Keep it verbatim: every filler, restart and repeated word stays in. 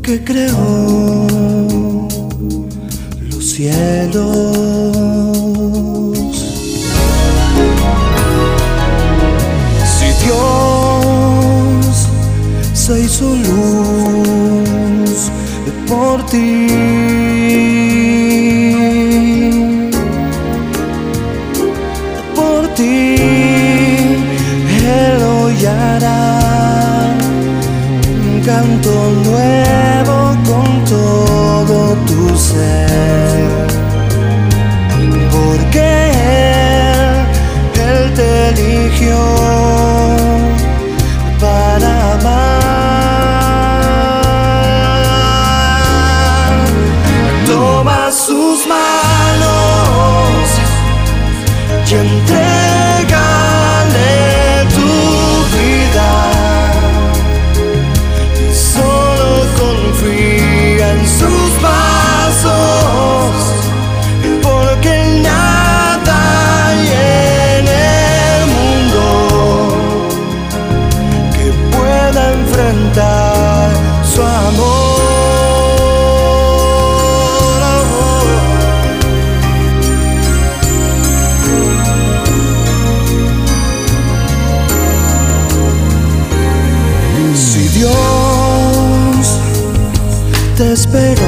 que creó los cielos. Si Dios se hizo luz por ti, por ti, Él hoy hará un canto nuevo con todo tu ser, porque Él, Él te eligió para amar. Toma sus manos y entrégale tu vida, y solo confía en sus pasos, porque nada hay en el mundo que pueda enfrentar su amor. Si Dios te espera